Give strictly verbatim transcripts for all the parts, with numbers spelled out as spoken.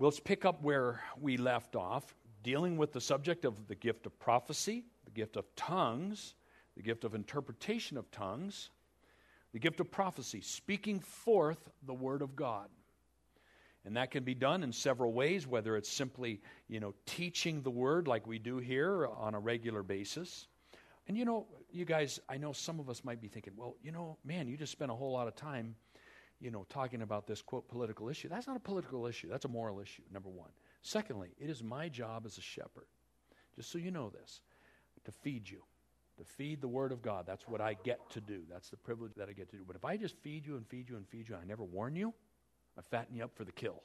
Let's pick up where we left off, dealing with the subject of the gift of prophecy, the gift of tongues, the gift of interpretation of tongues, the gift of prophecy, speaking forth the word of God. And that can be done in several ways, whether it's simply, you know, teaching the word like we do here on a regular basis. And you know, you guys, I know some of us might be thinking, well, you know, man, you just spent a whole lot of time, you know, talking about this, quote, political issue. That's not a political issue. That's a moral issue, number one. Secondly, it is my job as a shepherd, just so you know this, to feed you, to feed the word of God. That's what I get to do. That's the privilege that I get to do. But if I just feed you and feed you and feed you, and I never warn you, I fatten you up for the kill.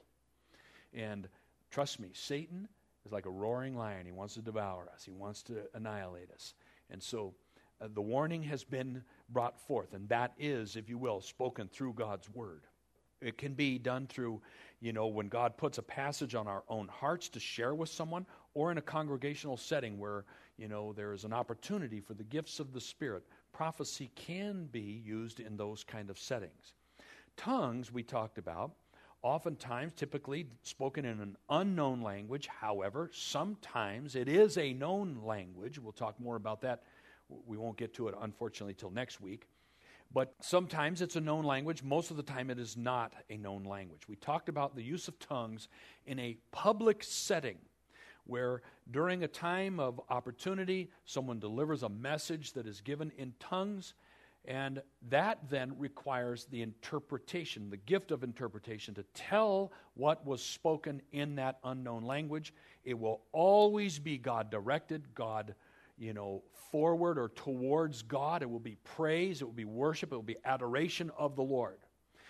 And trust me, Satan is like a roaring lion. He wants to devour us. He wants to annihilate us. And so uh, the warning has been brought forth, and that is, if you will, spoken through God's word. It can be done through, you know, when God puts a passage on our own hearts to share with someone, or in a congregational setting where, you know, there is an opportunity for the gifts of the Spirit. Prophecy can be used in those kind of settings. Tongues, we talked about, oftentimes, typically spoken in an unknown language. However, sometimes it is a known language. We'll talk more about that. We won't get to it, unfortunately, till next week. But sometimes it's a known language. Most of the time it is not a known language. We talked about the use of tongues in a public setting where during a time of opportunity, someone delivers a message that is given in tongues, and that then requires the interpretation, the gift of interpretation, to tell what was spoken in that unknown language. It will always be God-directed, God, you know, forward or towards God. It will be praise, it will be worship, it will be adoration of the Lord.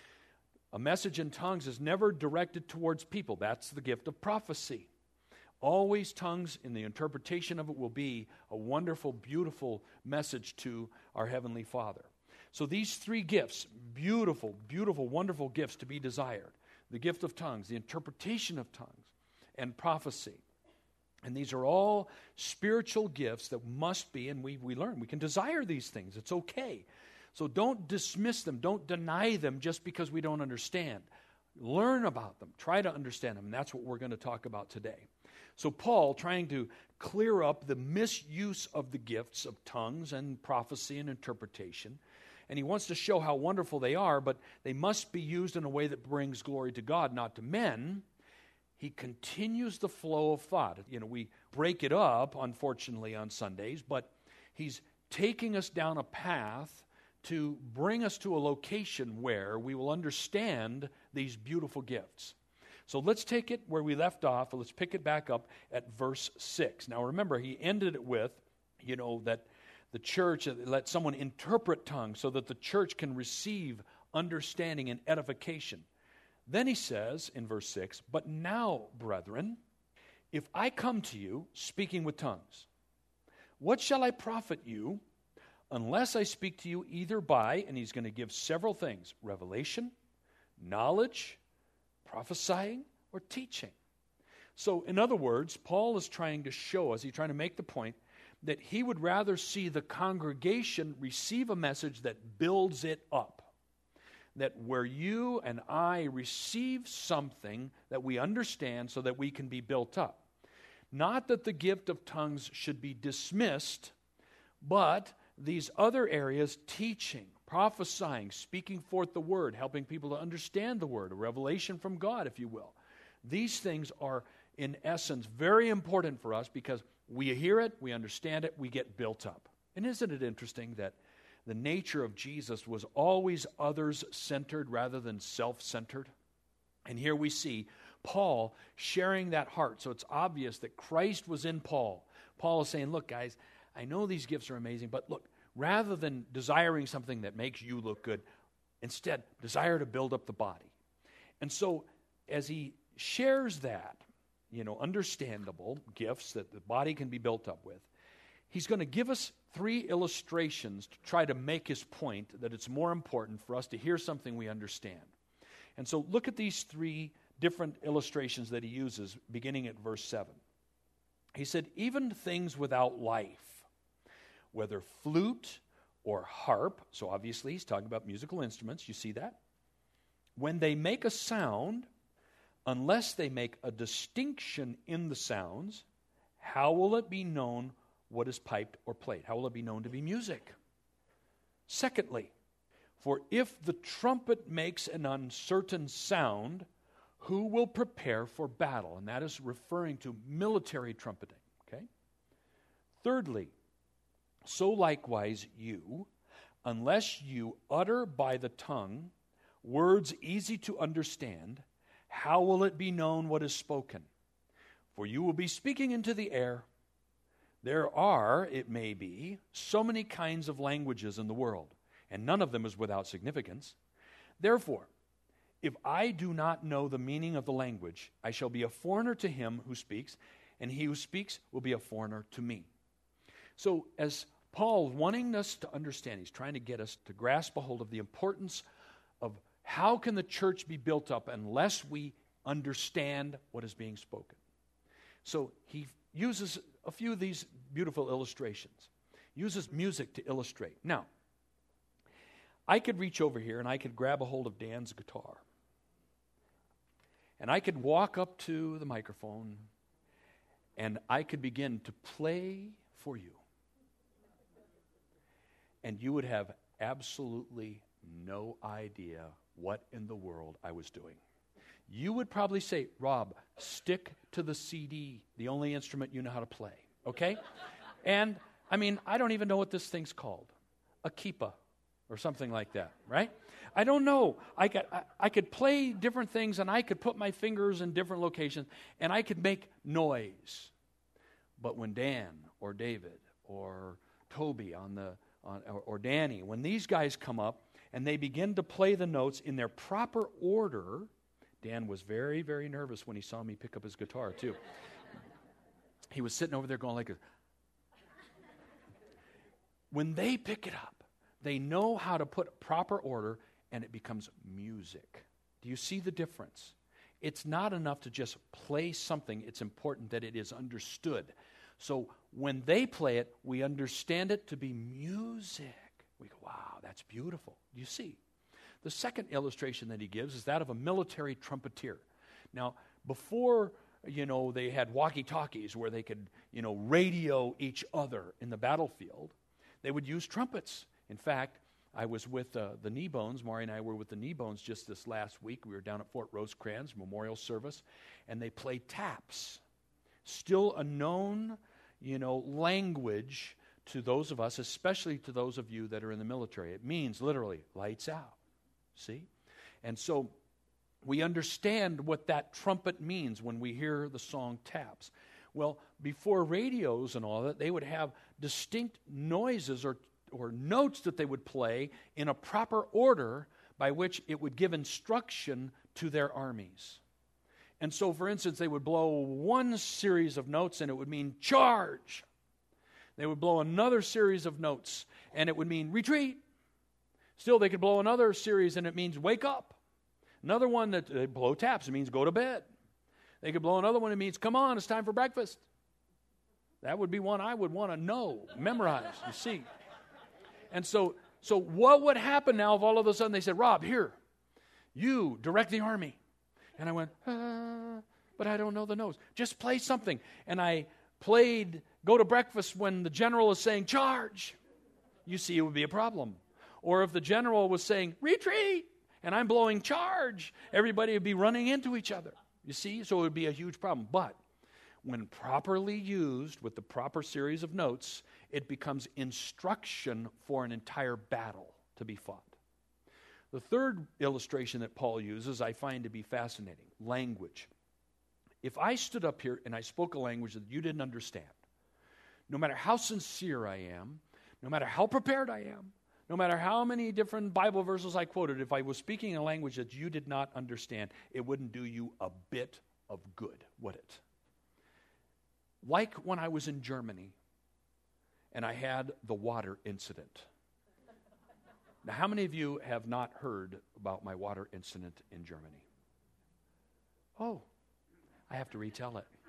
A message in tongues is never directed towards people. That's the gift of prophecy. Always tongues, in the interpretation of it, will be a wonderful, beautiful message to our Heavenly Father. So these three gifts, beautiful, beautiful, wonderful gifts to be desired. The gift of tongues, the interpretation of tongues, and prophecy. And these are all spiritual gifts that must be, and we, we learn, we can desire these things. It's okay. So don't dismiss them. Don't deny them just because we don't understand. Learn about them. Try to understand them. And that's what we're going to talk about today. So Paul, trying to clear up the misuse of the gifts of tongues and prophecy and interpretation, and he wants to show how wonderful they are, but they must be used in a way that brings glory to God, not to men. He continues the flow of thought. You know, we break it up, unfortunately, on Sundays, but he's taking us down a path to bring us to a location where we will understand these beautiful gifts. So let's take it where we left off, and let's pick it back up at verse six. Now remember, he ended it with, you know, that the church, let someone interpret tongues so that the church can receive understanding and edification. Then he says in verse six, "But now, brethren, if I come to you speaking with tongues, what shall I profit you unless I speak to you either by," and he's going to give several things, revelation, knowledge, prophesying, or teaching. So, in other words, Paul is trying to show us, he's trying to make the point that he would rather see the congregation receive a message that builds it up. That where you and I receive something that we understand so that we can be built up. Not that the gift of tongues should be dismissed, but these other areas, teaching, prophesying, speaking forth the word, helping people to understand the word, a revelation from God, if you will. These things are, in essence, very important for us because we hear it, we understand it, we get built up. And isn't it interesting that the nature of Jesus was always others-centered rather than self-centered? And here we see Paul sharing that heart. So it's obvious that Christ was in Paul. Paul is saying, look, guys, I know these gifts are amazing, but look, rather than desiring something that makes you look good, instead, desire to build up the body. And so as he shares that, you know, understandable gifts that the body can be built up with, he's going to give us three illustrations to try to make his point that it's more important for us to hear something we understand. And so look at these three different illustrations that he uses, beginning at verse seven. He said, even things without life, whether flute or harp, so obviously he's talking about musical instruments, you see that? When they make a sound, Unless they make a distinction in the sounds, how will it be known what is piped or played? How will it be known to be music? Secondly, for if the trumpet makes an uncertain sound, who will prepare for battle? And that is referring to military trumpeting. Okay? Thirdly, so likewise you, unless you utter by the tongue words easy to understand, how will it be known what is spoken? For you will be speaking into the air. There are, it may be, so many kinds of languages in the world, and none of them is without significance. Therefore, if I do not know the meaning of the language, I shall be a foreigner to him who speaks, and he who speaks will be a foreigner to me. So as Paul, wanting us to understand, he's trying to get us to grasp a hold of the importance of how can the church be built up unless we understand what is being spoken. So he uses a few of these beautiful illustrations. He uses music to illustrate. Now, I could reach over here and I could grab a hold of Dan's guitar. And I could walk up to the microphone and I could begin to play for you. And you would have absolutely no idea what in the world I was doing. You would probably say, Rob, stick to the C D, the only instrument you know how to play, okay? And, I mean, I don't even know what this thing's called. A kipa or something like that, right? I don't know. I could, I, I could play different things, and I could put my fingers in different locations, and I could make noise. But when Dan or David or Toby on the on, or, or Danny, when these guys come up and they begin to play the notes in their proper order, Dan was very, very nervous when he saw me pick up his guitar, too. He was sitting over there going like, a... when they pick it up, they know how to put proper order, and it becomes music. Do you see the difference? It's not enough to just play something. It's important that it is understood. So when they play it, we understand it to be music. We go, wow, that's beautiful. You see? The second illustration that he gives is that of a military trumpeter. Now, before, you know, they had walkie-talkies where they could, you know, radio each other in the battlefield, they would use trumpets. In fact, I was with uh, the Kneebones. Maury and I were with the Kneebones just this last week. We were down at Fort Rosecrans Memorial Service, and they played taps. Still a known, you know, language to those of us, especially to those of you that are in the military. It means literally lights out. See? And so we understand what that trumpet means when we hear the song taps. Well, before radios and all that, they would have distinct noises or or notes that they would play in a proper order by which it would give instruction to their armies. And so, for instance, they would blow one series of notes and it would mean charge. They would blow another series of notes and it would mean retreat. Still, they could blow another series and it means wake up. Another one that they blow taps, it means go to bed. They could blow another one, it means come on, it's time for breakfast. That would be one I would want to know, memorize, you see. And so, so what would happen now if all of a sudden they said, Rob, here, you direct the army. And I went, ah, but I don't know the notes. Just play something. And I played go to breakfast when the general is saying charge. You see, it would be a problem. Or if the general was saying retreat, and I'm blowing charge, everybody would be running into each other. You see, so it would be a huge problem. But when properly used with the proper series of notes, it becomes instruction for an entire battle to be fought. The third illustration that Paul uses I find to be fascinating, language. If I stood up here and I spoke a language that you didn't understand, no matter how sincere I am, no matter how prepared I am, no matter how many different Bible verses I quoted, if I was speaking a language that you did not understand, it wouldn't do you a bit of good, would it? Like when I was in Germany and I had the water incident. Now, how many of you have not heard about my water incident in Germany? Oh, I have to retell it.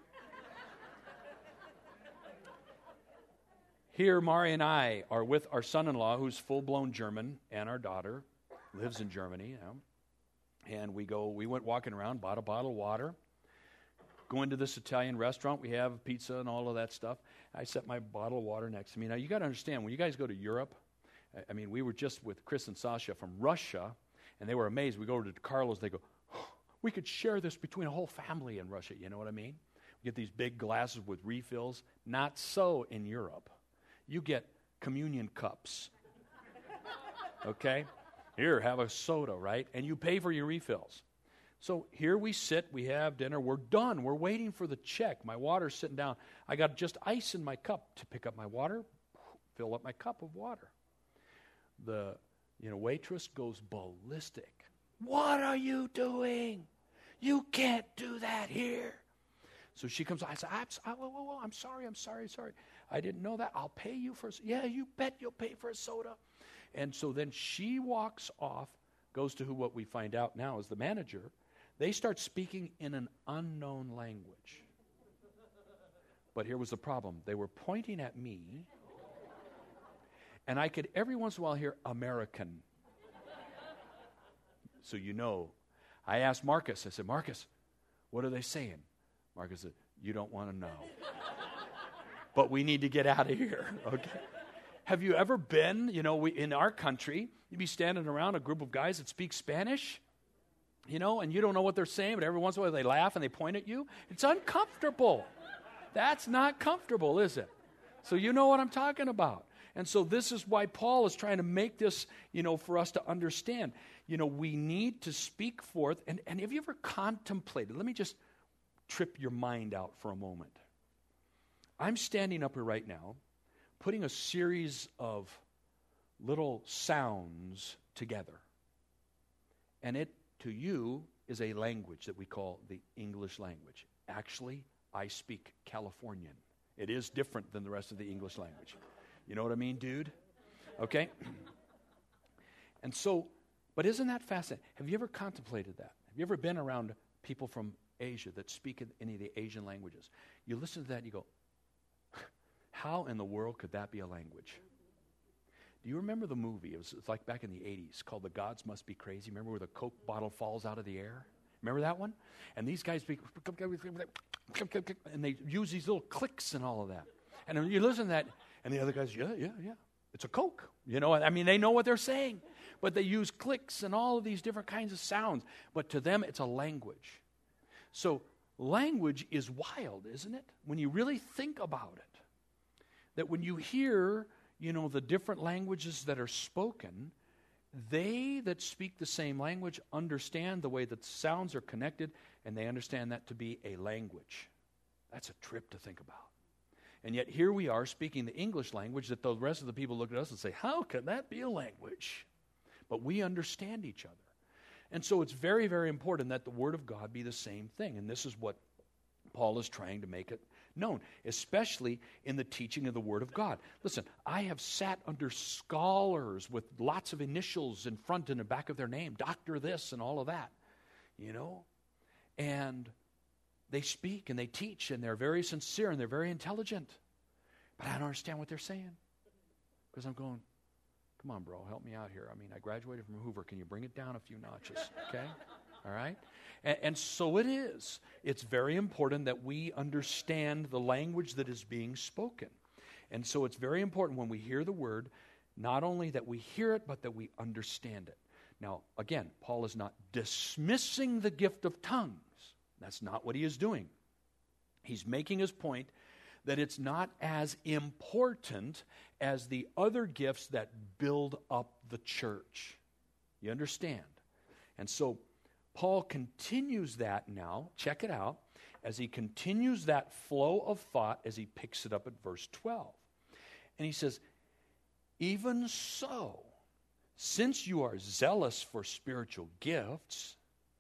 Here, Mari and I are with our son-in-law, who's full-blown German, and our daughter lives in Germany. You know. And we go, we went walking around, bought a bottle of water, go into this Italian restaurant. We have pizza and all of that stuff. I set my bottle of water next to me. Now, you got to understand, when you guys go to Europe, I mean, we were just with Chris and Sasha from Russia, and they were amazed. We go over to Carlos, they go, oh, we could share this between a whole family in Russia. You know what I mean? We get these big glasses with refills. Not so in Europe. You get communion cups. Okay? Here, have a soda, right? And you pay for your refills. So here we sit, we have dinner, we're done. We're waiting for the check. My water's sitting down. I got just ice in my cup to pick up my water, fill up my cup of water. The you know waitress goes ballistic. What are you doing? You can't do that here. So she comes, I said, I'm, I, whoa, whoa, whoa, I'm sorry, I'm sorry, sorry. I didn't know that. I'll pay you for, yeah, you bet you'll pay for a soda. And so then she walks off, goes to who what we find out now is the manager. They start speaking in an unknown language. But here was the problem. They were pointing at me, and I could every once in a while hear American. So you know, I asked Marcus, I said, Marcus, what are they saying? Marcus said, you don't want to know. But we need to get out of here, okay? Have you ever been, you know, we, in our country, you'd be standing around a group of guys that speak Spanish, you know, and you don't know what they're saying, but every once in a while they laugh and they point at you. It's uncomfortable. That's not comfortable, is it? So you know what I'm talking about. And so this is why Paul is trying to make this, you know, for us to understand. You know, we need to speak forth. And, and have you ever contemplated? Let me just trip your mind out for a moment. I'm standing up here right now, putting a series of little sounds together. And it, to you, is a language that we call the English language. Actually, I speak Californian. It is different than the rest of the English language. You know what I mean, dude? Okay? And so, but isn't that fascinating? Have you ever contemplated that? Have you ever been around people from Asia that speak any of the Asian languages? You listen to that and you go, how in the world could that be a language? Do you remember the movie? It was, it was like back in the eighties called The Gods Must Be Crazy. Remember where the Coke bottle falls out of the air? Remember that one? And these guys speak, and they use these little clicks and all of that. And you listen to that, and the other guys, yeah, yeah, yeah. It's a Coke. You know, I mean, they know what they're saying. But they use clicks and all of these different kinds of sounds. But to them, it's a language. So language is wild, isn't it? When you really think about it. That when you hear, you know, the different languages that are spoken, they that speak the same language understand the way that sounds are connected, and they understand that to be a language. That's a trip to think about. And yet here we are speaking the English language that the rest of the people look at us and say, how can that be a language? But we understand each other. And so it's very, very important that the Word of God be the same thing. And this is what Paul is trying to make it known, especially in the teaching of the Word of God. Listen, I have sat under scholars with lots of initials in front and the back of their name, Doctor this and all of that, you know, and they speak and they teach and they're very sincere and they're very intelligent, but I don't understand what they're saying because I'm going, come on, bro, help me out here. I mean, I graduated from Hoover. Can you bring it down a few notches, okay? All right? And, and so it is. It's very important that we understand the language that is being spoken. And so it's very important when we hear the word, not only that we hear it, but that we understand it. Now, again, Paul is not dismissing the gift of tongues. That's not what he is doing. He's making his point that it's not as important as the other gifts that build up the church. You understand? And so Paul continues that now, check it out, as he continues that flow of thought as he picks it up at verse twelve. And he says, even so, since you are zealous for spiritual gifts,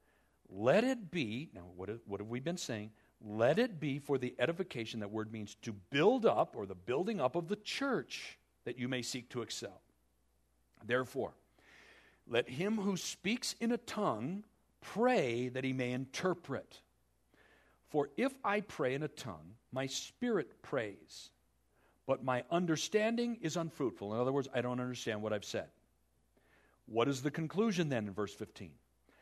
let it be, now what, is, what have we been saying? Let it be for the edification, that word means to build up, or the building up of the church, that you may seek to excel. Therefore, let him who speaks in a tongue pray that he may interpret. For if I pray in a tongue, my spirit prays, but my understanding is unfruitful. In other words, I don't understand what I've said. What is the conclusion then in verse fifteen?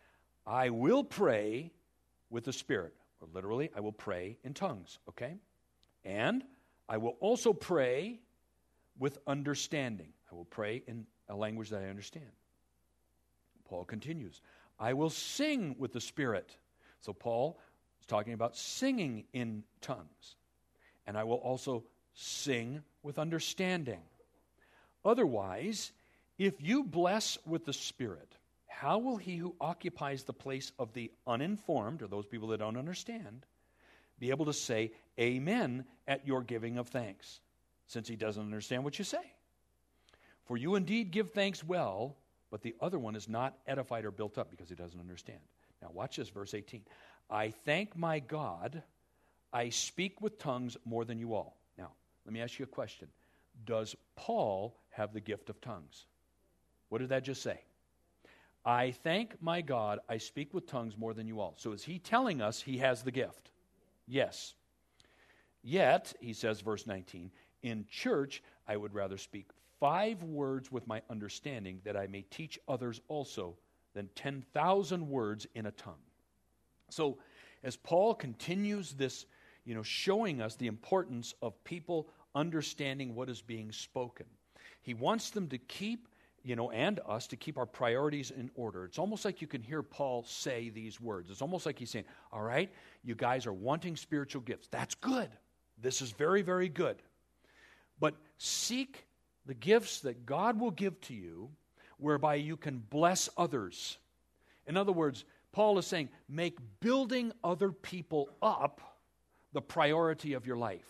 I will pray with the Spirit. Or literally, I will pray in tongues, okay? And I will also pray with understanding. I will pray in a language that I understand. Paul continues, I will sing with the Spirit. So Paul is talking about singing in tongues. And I will also sing with understanding. Otherwise, if you bless with the Spirit, how will he who occupies the place of the uninformed, or those people that don't understand, be able to say amen at your giving of thanks, since he doesn't understand what you say? For you indeed give thanks well, but the other one is not edified or built up because he doesn't understand. Now watch this, verse eighteen. I thank my God, I speak with tongues more than you all. Now, let me ask you a question. Does Paul have the gift of tongues? What did that just say? I thank my God, I speak with tongues more than you all. So is he telling us he has the gift? Yes. Yet, he says, verse nineteen, in church I would rather speak five words with my understanding that I may teach others also than ten thousand words in a tongue. So as Paul continues this, you know, showing us the importance of people understanding what is being spoken, he wants them to keep, you know, and us to keep our priorities in order. It's almost like you can hear Paul say these words. It's almost like he's saying, all right, you guys are wanting spiritual gifts. That's good. This is very, very good. But seek the gifts that God will give to you whereby you can bless others. In other words, Paul is saying, make building other people up the priority of your life.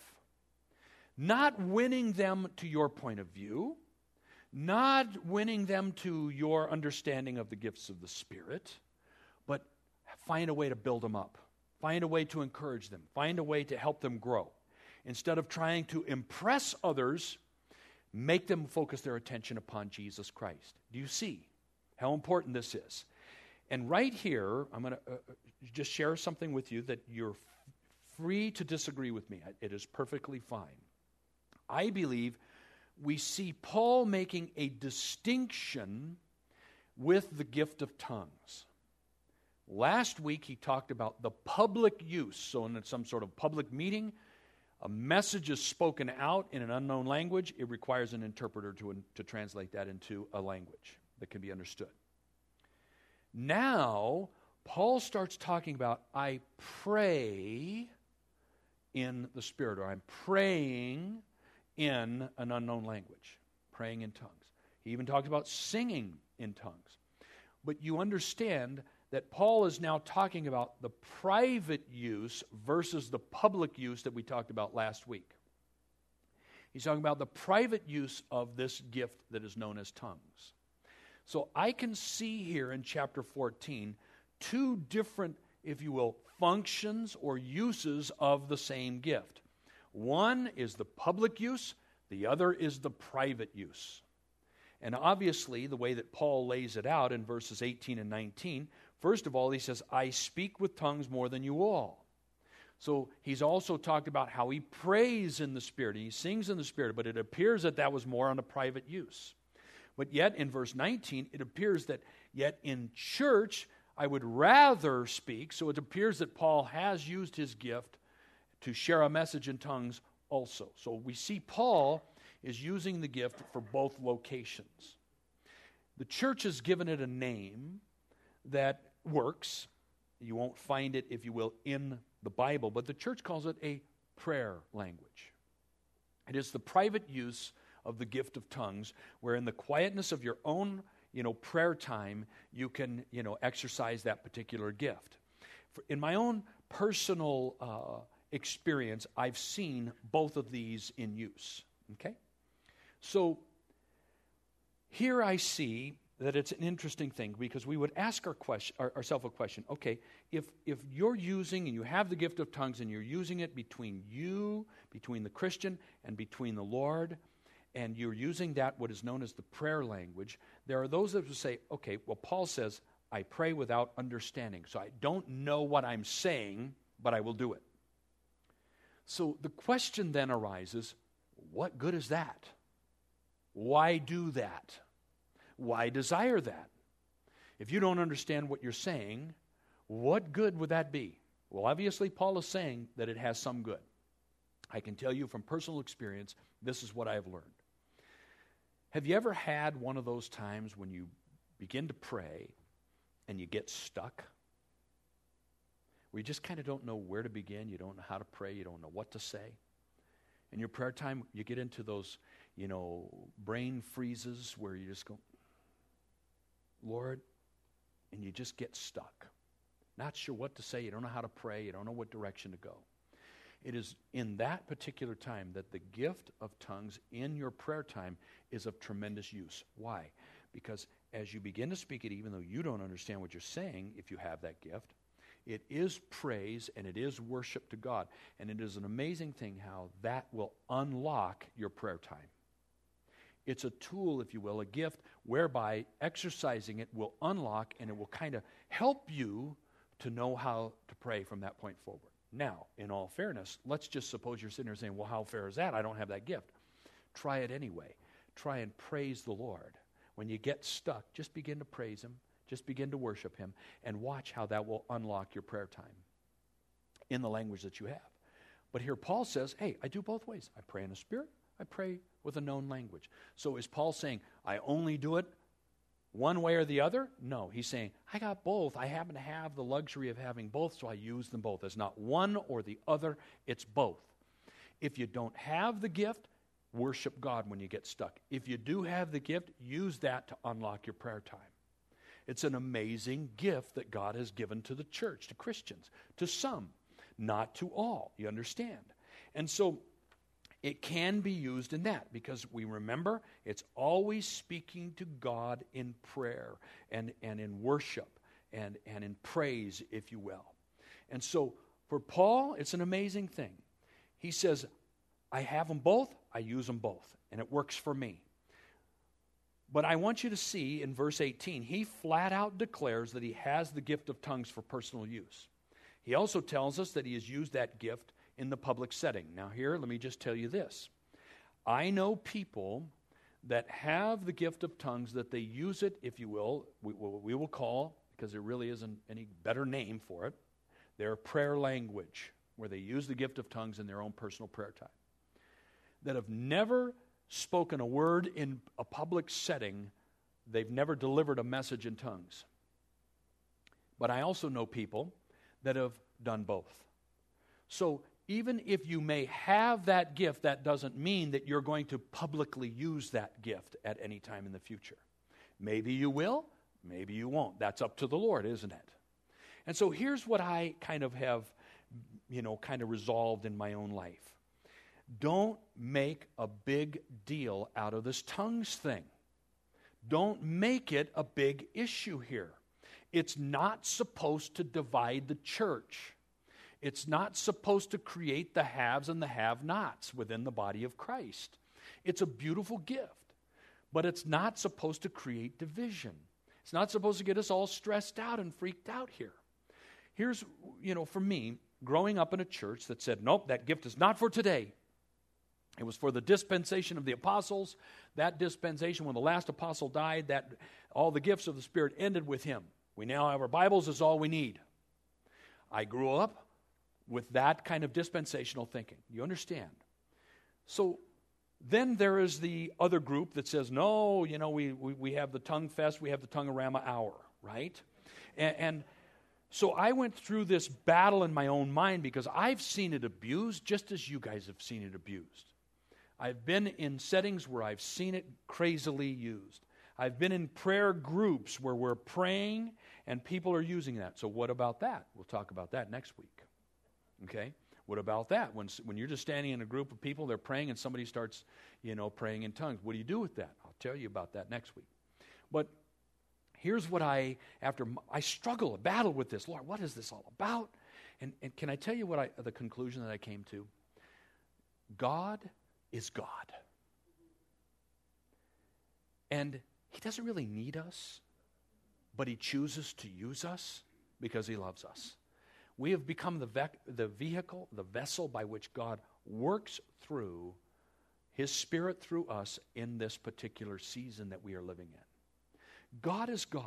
Not winning them to your point of view, not winning them to your understanding of the gifts of the Spirit, but find a way to build them up. Find a way to encourage them. Find a way to help them grow. Instead of trying to impress others, make them focus their attention upon Jesus Christ. Do you see how important this is? And right here, I'm going to uh, just share something with you that you're f- free to disagree with me. It is perfectly fine. I believe we see Paul making a distinction with the gift of tongues. Last week he talked about the public use. So in some sort of public meeting, a message is spoken out in an unknown language. It requires an interpreter to, to translate that into a language that can be understood. Now, Paul starts talking about, I pray in the Spirit, or I'm praying in an unknown language, praying in tongues. He even talks about singing in tongues. But you understand that Paul is now talking about the private use versus the public use that we talked about last week. He's talking about the private use of this gift that is known as tongues. So I can see here in chapter fourteen two different, if you will, functions or uses of the same gift. One is the public use, the other is the private use. And obviously, the way that Paul lays it out in verses eighteen and nineteen, first of all, he says, I speak with tongues more than you all. So he's also talked about how he prays in the Spirit, he sings in the Spirit, but it appears that that was more on a private use. But yet, in verse nineteen, it appears that yet in church, I would rather speak. So it appears that Paul has used his gift to share a message in tongues also. So we see Paul is using the gift for both locations. The church has given it a name that works. You won't find it, if you will, in the Bible, but the church calls it a prayer language. It is the private use of the gift of tongues, where in the quietness of your own, you know, prayer time, you can, you know, exercise that particular gift. For, in my own personal uh, experience, I've seen both of these in use. Okay? So here I see that it's an interesting thing, because we would ask our question, our, ourselves a question. Okay, if if you're using and you have the gift of tongues and you're using it between you, between the Christian and between the Lord, and you're using that, what is known as the prayer language, there are those that will say, okay, well, Paul says, I pray without understanding. So I don't know what I'm saying, but I will do it. So the question then arises, what good is that? Why do that? Why desire that? If you don't understand what you're saying, What good would that be? Well, obviously, Paul is saying that it has some good. I can tell you from personal experience, this is what I have learned. Have you ever had one of those times when you begin to pray and you get stuck? Where you just kind of don't know where to begin, you don't know how to pray, you don't know what to say. In your prayer time, you get into those, you know, brain freezes where you just go, Lord, and you just get stuck. Not sure what to say, you don't know how to pray, you don't know what direction to go. It is in that particular time that the gift of tongues in your prayer time is of tremendous use. Why? Because as you begin to speak it, even though you don't understand what you're saying, if you have that gift, it is praise and it is worship to God. And it is an amazing thing how that will unlock your prayer time. It's a tool, if you will, a gift whereby exercising it will unlock and it will kind of help you to know how to pray from that point forward. Now, in all fairness, let's just suppose you're sitting there saying, well, how fair is that? I don't have that gift. Try it anyway. Try and praise the Lord. When you get stuck, just begin to praise Him. Just begin to worship Him and watch how that will unlock your prayer time in the language that you have. But here Paul says, hey, I do both ways. I pray in the Spirit. I pray with a known language. So is Paul saying, I only do it one way or the other? No, he's saying, I got both. I happen to have the luxury of having both, so I use them both. It's not one or the other, it's both. If you don't have the gift, worship God when you get stuck. If you do have the gift, use that to unlock your prayer time. It's an amazing gift that God has given to the church, to Christians, to some, not to all, you understand? And so it can be used in that because we remember it's always speaking to God in prayer and, and in worship and, and in praise, if you will. And so for Paul, it's an amazing thing. He says, I have them both, I use them both, and it works for me. But I want you to see in verse eighteen, he flat out declares that he has the gift of tongues for personal use. He also tells us that he has used that gift in the public setting. Now here, let me just tell you this. I know people that have the gift of tongues that they use it, if you will, we, we will call, because there really isn't any better name for it, their prayer language, where they use the gift of tongues in their own personal prayer time, that have never spoken a word in a public setting. They've never delivered a message in tongues. But I also know people that have done both. So even if you may have that gift, that doesn't mean that you're going to publicly use that gift at any time in the future. Maybe you will, maybe you won't. That's up to the Lord, isn't it? And so here's what I kind of have, you know, kind of resolved in my own life. Don't make a big deal out of this tongues thing. Don't make it a big issue here. It's not supposed to divide the church. It's not supposed to create the haves and the have-nots within the body of Christ. It's a beautiful gift, but it's not supposed to create division. It's not supposed to get us all stressed out and freaked out here. Here's, you know, for me, growing up in a church that said, nope, that gift is not for today. It was for the dispensation of the apostles. That dispensation, when the last apostle died, that all the gifts of the Spirit ended with him. We now have our Bibles is all we need. I grew up with that kind of dispensational thinking. You understand? So then there is the other group that says, no, you know, we, we, we have the tongue fest, we have the tongue-a-rama hour, right? And, and so I went through this battle in my own mind because I've seen it abused just as you guys have seen it abused. I've been in settings where I've seen it crazily used. I've been in prayer groups where we're praying and people are using that. So what about that? We'll talk about that next week. Okay? What about that? When, when you're just standing in a group of people, they're praying and somebody starts, you know, praying in tongues. What do you do with that? I'll tell you about that next week. But here's what I, after I struggle, a battle with this. Lord, what is this all about? And, and can I tell you what I, the conclusion that I came to? God is God. And He doesn't really need us, but He chooses to use us because He loves us. We have become the, vec- the vehicle, the vessel by which God works through His Spirit through us in this particular season that we are living in. God is God.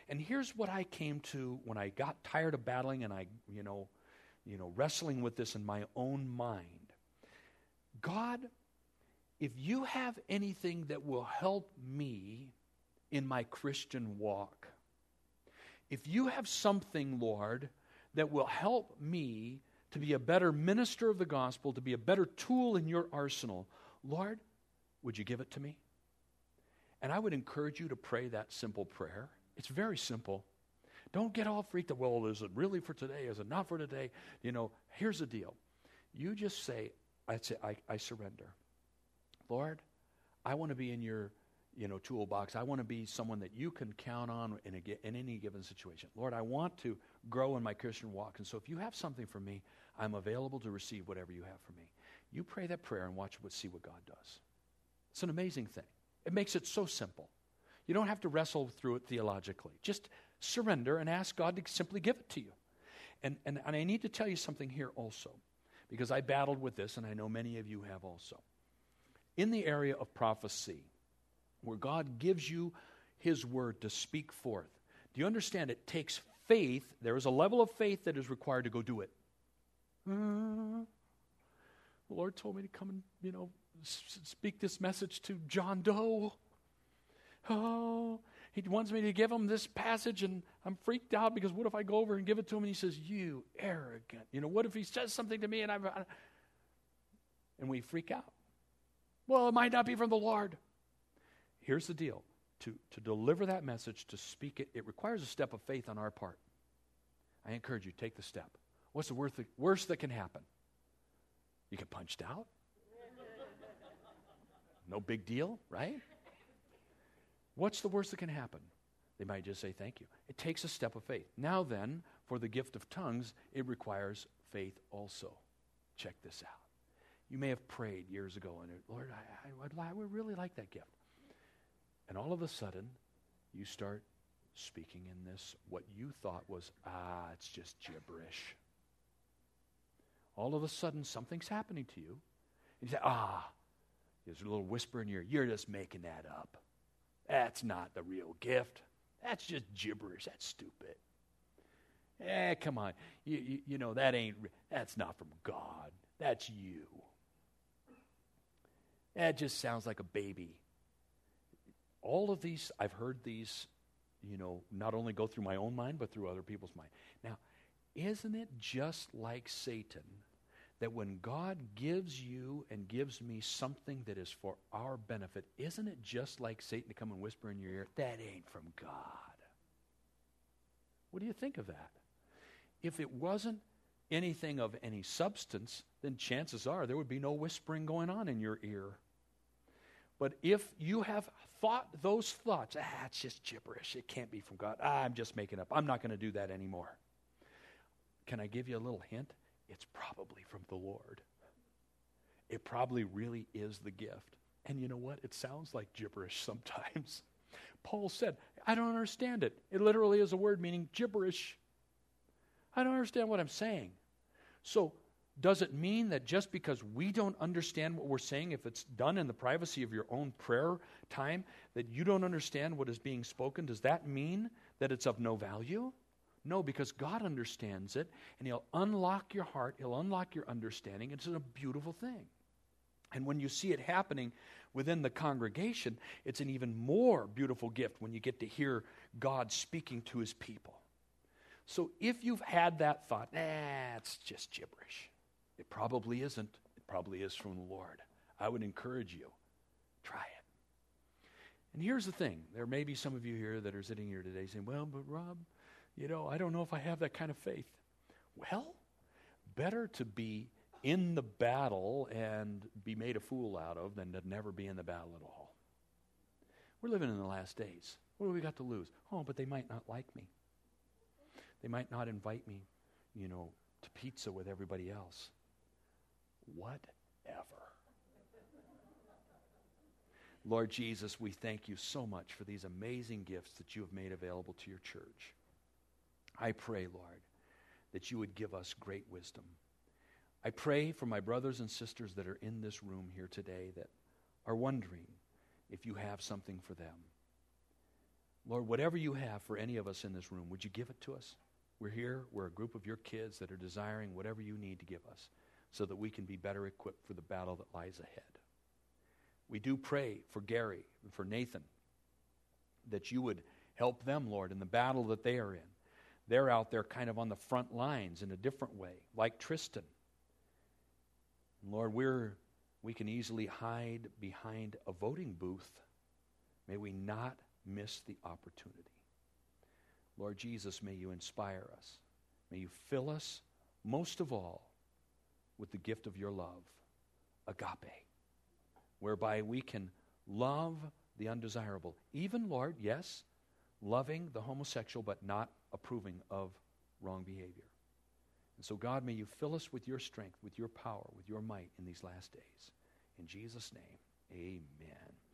And here's what I came to when I got tired of battling and I, you know, you know, wrestling with this in my own mind. God, if you have anything that will help me in my Christian walk, if you have something, Lord, that will help me to be a better minister of the gospel, to be a better tool in your arsenal, Lord, would you give it to me? And I would encourage you to pray that simple prayer. It's very simple. Don't get all freaked out. Well, is it really for today? Is it not for today? You know, here's the deal. You just say, I'd say, I, I surrender. Lord, I want to be in your, you know, toolbox. I want to be someone that you can count on in, a, in any given situation. Lord, I want to grow in my Christian walk. And so if you have something for me, I'm available to receive whatever you have for me. You pray that prayer and watch what, see what God does. It's an amazing thing. It makes it so simple. You don't have to wrestle through it theologically. Just surrender and ask God to simply give it to you. And, and, and I need to tell you something here also, because I battled with this, and I know many of you have also. In the area of prophecy, where God gives you his word to speak forth, do you understand it takes faith? There is a level of faith that is required to go do it. Uh, the Lord told me to come and, you know, s- speak this message to John Doe. Oh, he wants me to give him this passage, and I'm freaked out because what if I go over and give it to him and he says, you arrogant. You know, what if he says something to me and I'm, I, and we freak out. Well, it might not be from the Lord. Here's the deal. To, to deliver that message, to speak it, it requires a step of faith on our part. I encourage you, take the step. What's the worst, worst that can happen? You get punched out. No big deal, right? What's the worst that can happen? They might just say thank you. It takes a step of faith. Now then, for the gift of tongues, it requires faith also. Check this out. You may have prayed years ago, and Lord, I, I, would, I would really like that gift. And all of a sudden, you start speaking in this, what you thought was, ah, it's just gibberish. All of a sudden, something's happening to you. And you say, ah, there's a little whisper in your ear, you're just making that up. That's not the real gift. That's just gibberish. That's stupid. Eh, come on. You, you, you know, that ain't, that's not from God. That's you. That just sounds like a baby. All of these, I've heard these, you know, not only go through my own mind, but through other people's mind. Now, isn't it just like Satan that when God gives you and gives me something that is for our benefit, isn't it just like Satan to come and whisper in your ear, that ain't from God? What do you think of that? If it wasn't anything of any substance, then chances are there would be no whispering going on in your ear. But if you have thought those thoughts, ah, it's just gibberish, it can't be from God, ah, I'm just making up, I'm not going to do that anymore. Can I give you a little hint? It's probably from the Lord. It probably really is the gift. And you know what? It sounds like gibberish sometimes. Paul said, I don't understand it. It literally is a word meaning gibberish. I don't understand what I'm saying. So, does it mean that just because we don't understand what we're saying, if it's done in the privacy of your own prayer time, that you don't understand what is being spoken? Does that mean that it's of no value? No, because God understands it, and he'll unlock your heart, he'll unlock your understanding. It's a beautiful thing. And when you see it happening within the congregation, it's an even more beautiful gift when you get to hear God speaking to his people. So if you've had that thought, nah, it's just gibberish. It probably isn't. It probably is from the Lord. I would encourage you, try it. And here's the thing. There may be some of you here that are sitting here today saying, well, but Rob, you know, I don't know if I have that kind of faith. Well, better to be in the battle and be made a fool out of than to never be in the battle at all. We're living in the last days. What do we got to lose? Oh, but they might not like me. They might not invite me, you know, to pizza with everybody else. Whatever. Lord Jesus, we thank you so much for these amazing gifts that you have made available to your church. I pray, Lord, that you would give us great wisdom. I pray for my brothers and sisters that are in this room here today that are wondering if you have something for them. Lord, whatever you have for any of us in this room, would you give it to us? We're here. We're a group of your kids that are desiring whatever you need to give us so that we can be better equipped for the battle that lies ahead. We do pray for Gary and for Nathan that you would help them, Lord, in the battle that they are in. They're out there kind of on the front lines in a different way, like Tristan. And Lord, we're, we can easily hide behind a voting booth. May we not miss the opportunity. Lord Jesus, may you inspire us. May you fill us, most of all, with the gift of your love, agape, whereby we can love the undesirable. Even, Lord, yes, loving the homosexual, but not approving of wrong behavior. And so, God, may you fill us with your strength, with your power, with your might in these last days. In Jesus' name, amen.